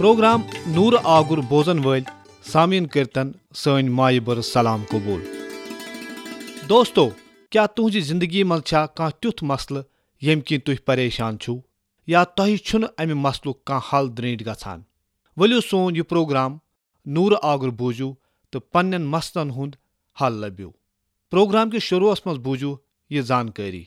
Programme नूर आगुर बोजन वल सामीन करतन सन माय बरस सलाम कबूल। दोस्तो, क्या तुहज जिंदगी मज कह तुथ मसल यम कि तुह परेशान छु या तह छुन अमि मसलुक कह हल द्रीट गछान? वलियो सोन यह प्रोग्राम नूर आगुर बूझू तो पन्न मसलन हुंद हल लबियो। प्रोग्राम के शुरुआस मज बूझू यह जानकारी।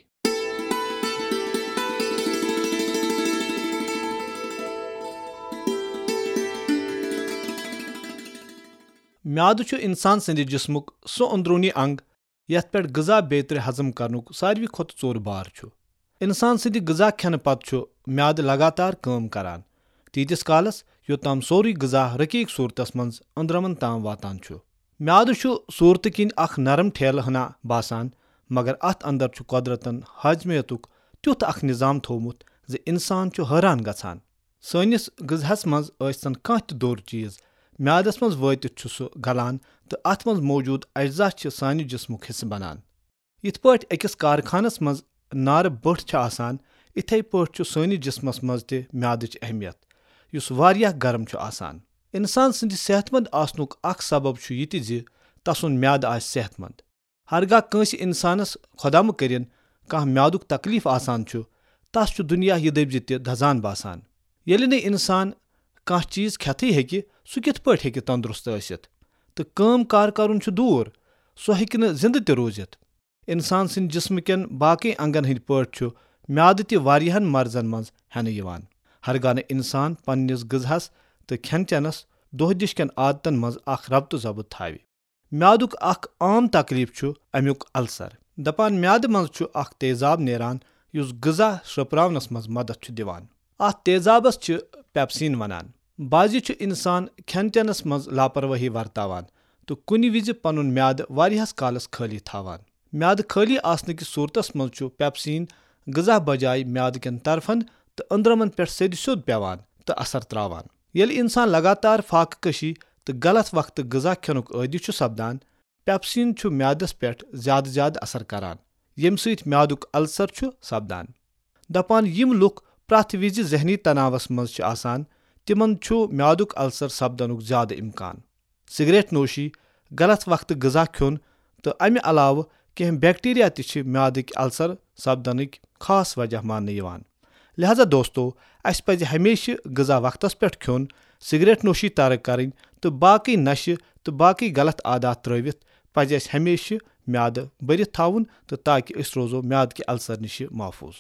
म्याद छु इंसान संद जिस्मुक सो अंदरूनी अंग यथ पे गजा बेतर हजम करनुक सारवी खोत चोर बार छु। इंसान संद गजा खेन पत छु म्याद लगातार काम करान तीतिस कालस योताम सोरी गजा रकीक सूरतस मंज अंदरमन ताम वातान छु। म्याद छु सूरत किन अख नरम ठेल हना बासान, मगर अत अंदर छु कुदरतन हाजमियतुक त्युथ अख निजाम थोमुत जे इंसान छु हैरान गछान। सनिस गजहस मंज ऐसन कह दोर चीज म्यादस मज वातित छु सु गलान तो अत मज मौजूद अज्जा छ सानि जिस्मुक हिस्स बनान। यिथ पट अकिस कारखानस मज नार बठ छ आसान, इथे पट छु सानि जिस्मस मज ते म्यादच अहमियत युस वारिया गर्म छु आसान। इंसान संद सेहतमंद आसनुक अख सबब छु यति जे तसुन म्याद आस सेहतमंद। हरगा कंस इंसानस खुदाम करिन कह म्यादुक तकलीफ आसान छु तस छु दुनिया यह दबज ते धजान बासान। येले ने इंसान कह चीज खेथी हेकि सु किथ पट हेकि तंदुरुस्त आसित तो काम कार करुन छु दूर सु हेकि न जिंद ते रोजित। इंसान सिंद जिस्म केन बाकी अंगन हिंद पट छु म्याद ते वारियाहन मर्जन मंज हेन यिवान। हरगा न इंसान पन्निस गजहस तो खेन चेनस दोह दिश केन आदतन मंज अख रब्त जबत थावि। म्यादुक अख आम तकलीफ छु अमुक अल्सर। दपान म्याद मंज छु अख तेजाब नेरान युस गजा श्रपरावनस मंज मदद छु दिवान। अथ तेजाबस छु पेप्सिन वनान। बाजी छु इंसान खेन चेनस मज लापरवाही वर्तावान तो कुनि विज पनुन म्याद वारियाहस कालस खाली थावान। म्याद खाली आसने की सूरतस मज छु पेप्सिन गजा बजाय म्याद केन तरफन तो अंदरमन पे सद सोद पेवान तो असर त्रावान। येल इंसान लगातार फाक कशी तो गलत वक्त गजा खेनुक आदि छु सपदान, पेप्सिन छु म्यादस पे ज्यादा असर करान यम सहित म्यादुक अल्सर छु सपदान। दपान यम लुक प्रथ विज जहनी तनावस मज छु आसान तिमन छु म्यादुक अल्सर सपदनुक ज्यादा इम्कान। सिगरेट नोशी, गलत वक्त गजा खेन तो अमि अलाव कह बैक्टीरिया ति म्यादिक अल्सर सपदनिक खास वजह मान यिवान। लिहाजा दोस्तों, अस पज हमेशा गजा वक्तस पे खेन, सिगरेट नोशी तरक करें तो बाकी नशे तो बाकी गलत आदात त्रवित पज अस हमेशा म्याद भरित थाउन तो ताकि अस रोजो म्याद के अल्सर निश महफूज।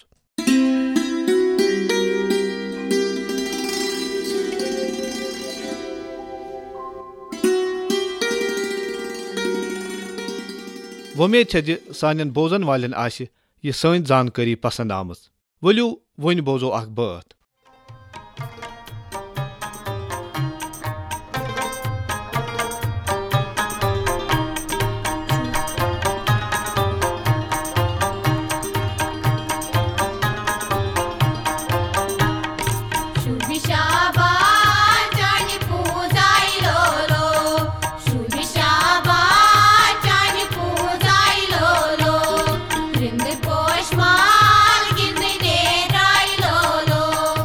वमेद छे जे सानियन बोजन वालन आशि यह सन जानकारी पसंद आमज। वलियो वन बोजो अख बात। Posh mal gindine rai lo lo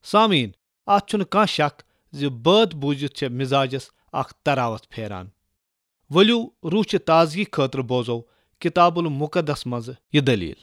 سامعین، اتھ چھُنہٕ کانٛہہ شک زِ بٲتھ بوٗزِتھ چھےٚ مِزاجس اکھ تراوت پھیران۔ ؤلِو روٗحچہِ تازگی خٲطرٕ بوزو کتاب المقدس منٛز یہِ دٔلیٖل۔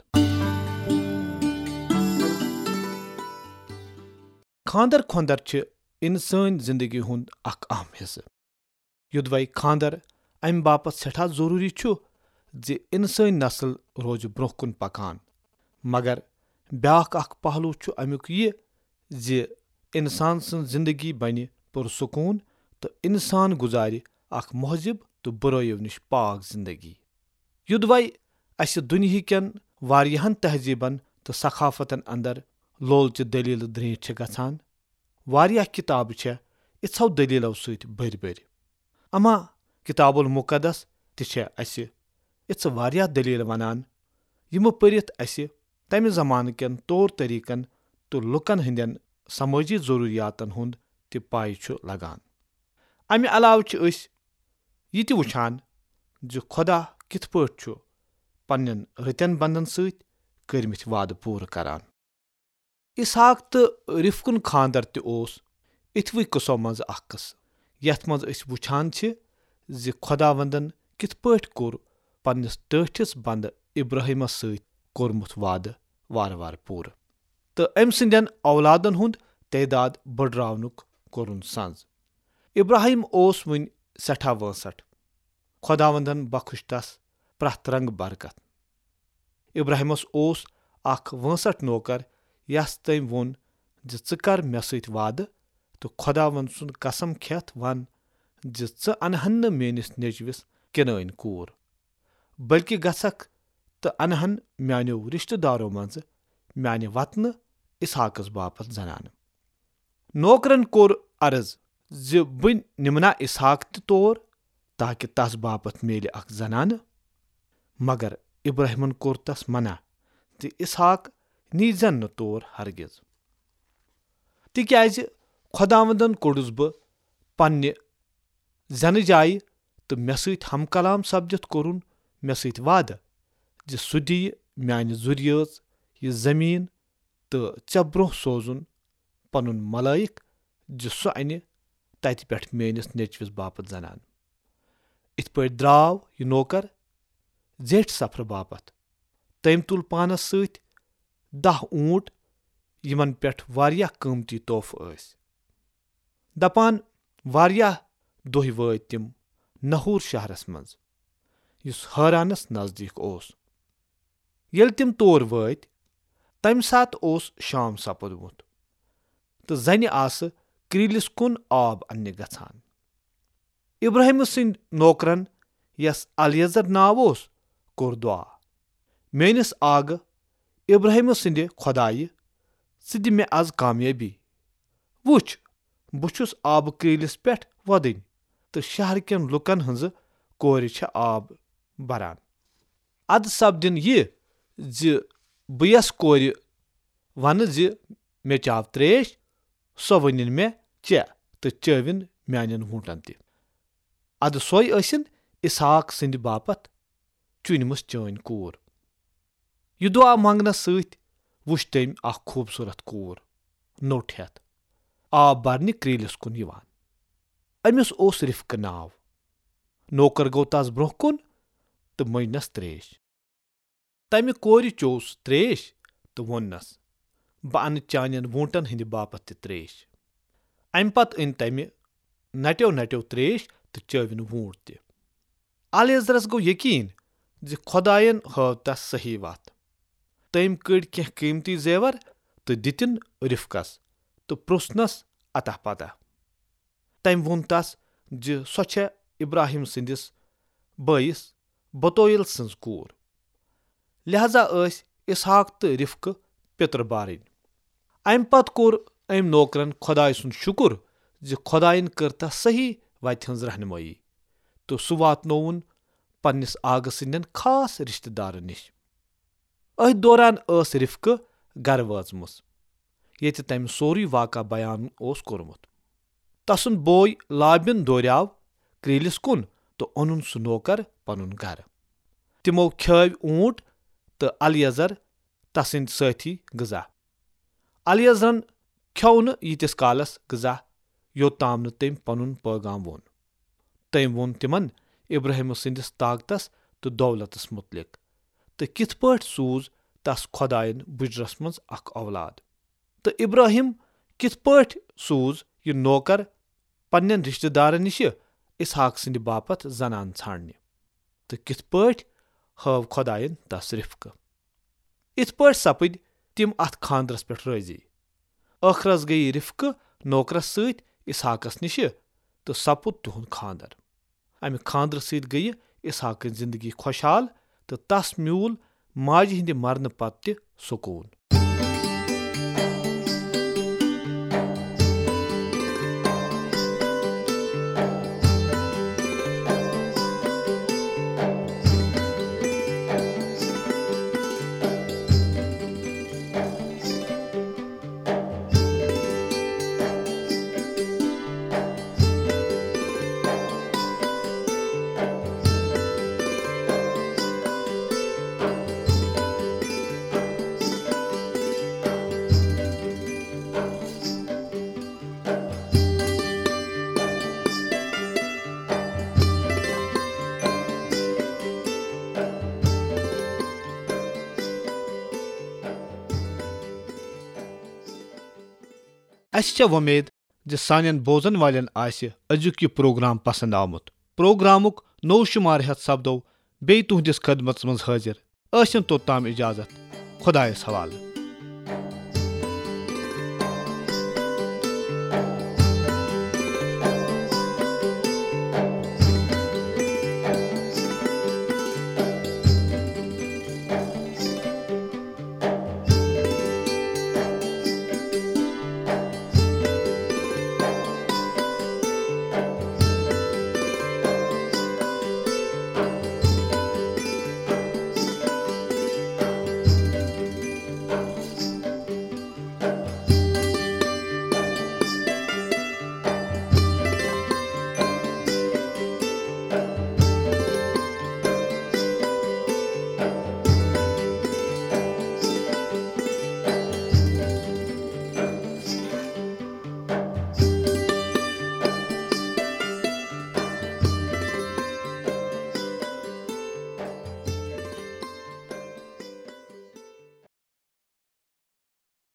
خانٛدر خۄنٛدر چھِ اِنسٲنۍ زندگی ہُنٛد اکھ اہم حصہٕ۔ یوٚدوے خانٛدر امہِ باپتھ سٮ۪ٹھاہ ضروٗری چھُ زِ اِنسٲنۍ نسل روزِ برٛونٛہہ کُن پکان، مگر بیاکھ اکھ پہلو چھُ امیُک یہِ زِ اِنسان سٕنٛز زندگی بنہِ پُرسکوٗن تہٕ اِنسان گُزارِ اکھ مہذب تہٕ بُرٲیو نِش پاک زندگی۔ یوٚدوے اسہِ دُنہیٖکٮ۪ن واریاہن تہذیٖبن تہٕ ثقافتن اندر لولچہِ دٔلیٖلہٕ درٛیٖنٹھ چھِ گژھان، واریاہ کِتابہٕ چھےٚ اِژھو دٔلیٖلو سۭتۍ بٔرۍ بٔرۍ۔ اما کتاب المقدس تہِ چھےٚ اسہِ اِژھ واریاہ دٔلیٖلہٕ ونان یِمہٕ پٔرِتھ اسہِ تمہِ زمانہٕ کٮ۪ن طور طٔریٖقن تہٕ لُکن ہٕنٛدٮ۪ن سمٲجی ضروٗریاتن ہُنٛد تہِ پاے چھُ لگان۔ امہِ علاوٕ چھِ أسۍ یہِ تہِ وٕچھان زِ خۄدا کِتھ پٲٹھۍ چھُ پننٮ۪ن رٕتٮ۪ن بنٛدن سۭتۍ کٔرمٕتۍ وعدٕ پوٗرٕ کران۔ اسحاق تہٕ رفقُن خانٛدر تہِ اوس اِتھوٕے قٕصو منٛزٕ اکھ قٕصہٕ یتھ منٛز أسۍ وٕچھان چھِ زِ خۄداوندن کِتھ پٲٹھۍ کوٚر پننِس ٹٲٹھِس بنٛدٕ ابراہیمس سۭتۍ کوٚرمُت وعدٕ وارٕ وارٕ پوٗرٕ تہٕ أمۍ سٕنٛدٮ۪ن اولادن ہُنٛد تعداد بٔڑراونُک کوٚرُن سنٛز۔ ابراہیم اوس وُنہِ سٮ۪ٹھاہ وٲنٛسٹھ، خۄداوندن بخش تس پرٛٮ۪تھ رنٛگہٕ برکت۔ ابراہیمس اوس اکھ وٲنٛسٹھ نوکر یس تٔمۍ ووٚن زِ ژٕ کر مےٚ سۭتۍ وعدٕ تہٕ خۄداوند سُنٛد قسم کھٮ۪تھ ون زِ ژٕ انہن نہٕ میٲنِس نیٚچوِس کِنٲنۍ کوٗر، بٔلکہِ گژھکھ تہٕ انہن میانیو رشتہٕ دارو منٛزٕ میانہِ وطنہٕ اسحاقس باپتھ زنانہٕ۔ نوکرن کوٚر عرض زِ بہٕ نِمنا اسحاق تہِ تور تاکہِ تس باپتھ میلہِ اکھ زنانہٕ، مگر ابراہیمن کوٚر تس منع زِ اسحاق نیٖزٮ۪ن نہٕ تور ہرگِز، تِکیازِ خۄداوندن کوٚڑُس بہٕ پننہِ زینہٕ جایہِ تہٕ مےٚ سۭتۍ ہم کلام سپدِتھ کوٚرُن مےٚ سۭتۍ وعدٕ زِ سُہ دِیہِ میانہِ ذُریٲژ یہِ زمیٖن تہٕ ژےٚ برٛونٛہہ سوزُن پنُن ملٲیِک زِ سُہ انہِ تتہِ پٮ۪ٹھ میٲنِس نیٚچوِس باپتھ زنانہٕ۔ اِتھ پٲٹھۍ درٛاو یہِ نوکر زیٹھِ سفرٕ باپتھ۔ تٔمۍ تُل پانس سۭتۍ 10 اوٗنٹ یِمن پٮ۪ٹھ واریاہ قۭمتی تحفہٕ ٲسۍ۔ دپان واریاہ دۄہہِ وٲتۍ تِم نحوٗر شہرس منٛز یُس حٲرانس نزدیٖک اوس۔ ییٚلہِ تِم تور وٲتۍ تمہِ ساتہٕ اوس شام سپُدمُت تہٕ زنہِ آسہٕ کرٛیٖلِس کُن آب اننہِ گژھان۔ ابراہیم سٕنٛدۍ نوکرن یس الیعزر ناو اوس کوٚر دُعا: میٲنِس آگہٕ ابراہیم سٕنٛدِ خۄدایہِ، ژٕ دِ مےٚ آز کامیٲبی۔ وٕچھ، بہٕ چھُس آبہٕ کرٛیٖلِس پٮ۪ٹھ وۄدٕنۍ تہٕ شہر کٮ۪ن لُکن ہٕنٛزٕ کورِ چھےٚ آب بران۔ ادٕ سپدِن یہِ زِ بہٕ یس کورِ ونہٕ زِ مےٚ چاو تریش، سۄ ؤنِن مےٚ چےٚ تہٕ چٲوِن میانٮ۪ن ووٗنٛٹن تہِ۔ ادٕ سۄے ٲسِن اسحاق سٕنٛدِ باپتھ چُنۍمٕژ چٲنۍ کوٗر۔ یہِ دُعا منٛگنس سۭتۍ وٕچھ تٔمۍ اکھ خوٗبصوٗرت کوٗر نوٚٹ ہٮ۪تھ آب برنہِ کرٛیٖلِس کُن یِوان۔ أمِس اوس رفقہٕ ناو۔ نوکر گوٚو تس برٛونٛہہ کُن تہٕ مٔنجنس تریش۔ تمہِ کورِ چوو سُہ تریش تہٕ ووٚننس: بہٕ انہٕ چانٮ۪ن ووٗنٛٹن ہٕنٛدِ باپتھ تہِ تریش۔ امہِ پتہٕ أنۍ تمہِ نٹیو نٹیو تریش تہٕ چٲوِن ووٗنٛٹ تہِ۔ الیعزرس گوٚو یقیٖن زِ خۄداین ہٲو تس صحیح وتھ۔ تٔمۍ کٔڑۍ کینٛہہ قۭمتی زیور تہٕ دِتِن رفقس تہٕ پرُژھنس اتھا پتہ۔ تٔمۍ ووٚن تس زِ سۄ چھےٚ ابراہیم سٕنٛدِس بٲیِس بطویل سٕنٛز کوٗر، لہذا ٲسۍ اسحاق تہٕ رفقہٕ پِتٕر بارٕنۍ۔ امہِ پتہٕ کوٚر أمۍ نوکرن خۄداے سُنٛد شُکر زِ خۄداین کٔر تس صحیح وتہِ ہٕنٛز رہنمٲیی تہٕ سُہ واتنووُن پننِس آگہٕ سٕنٛدٮ۪ن خاص رشتہٕ دارن نِش۔ أتھۍ دوران ٲس رفقہٕ گرٕ وٲژمٕژ ییٚتہِ تمہِ سورُے واقعہ بیان اوس کوٚرمُت۔ تسُنٛد بوے لابن دوریاو کرٛیٖلِس کُن تہٕ اوٚنُن سُہ نوکر پنُن گرٕ۔ تِمو کھیٲوۍ اوٗنٹ تہٕ الیعزر تسٕنٛدۍ سٲتھی غذا۔ الیعزرن kھیو نہٕ ییٖتِس کالس غذا یوٚتام نہٕ تٔمۍ پنُن پیغام ووٚن. تٔمۍ ووٚن تِمن ابراہیم سٕنٛدِس طاقتس تہٕ دولتس مُتعلق تہٕ کِتھ پٲٹھۍ سوٗز تس خۄدایَن بُجرس منٛز اکھ اولاد تہٕ ابراہیم کِتھ پٲٹھۍ سوٗز یہِ نوکر پننٮ۪ن رشتہٕ دارن نِشہِ اسحاق سٕنٛدِ باپتھ زنان ژھانڈنہِ تہٕ کِتھ پٲٹھۍ ہٲو خۄدایَن تس رِفقہٕ. یِتھ پٲٹھۍ سپٕدۍ تِم اتھ خاندرس پٮ۪ٹھ رٲضی. ٲخرس گٔیہِ رِفقہٕ نوکرس سۭتۍ اسحاقس نِشہِ تہٕ سپُد تِہُنٛد خاندر. امہِ خاندرٕ سۭتۍ گٔیہِ اسحاقٕچ زندگی خۄشحال تہٕ تس میوٗل ماجہِ ہٕنٛدِ مرنہٕ پتہٕ تہِ سکوٗن. اسہِ چھےٚ وۄمید زِ سانٮ۪ن بوزن والٮ۪ن آسہِ أزیُک یہِ پروگرام پسنٛد آمُت. پروگرامُک نوٚو شُمار ہٮ۪تھ سپدو بیٚیہِ تُہنٛدِس خدمتس منٛز حٲضِر. ٲسِن توٚتام اِجازت. خۄدایس حوالہٕ.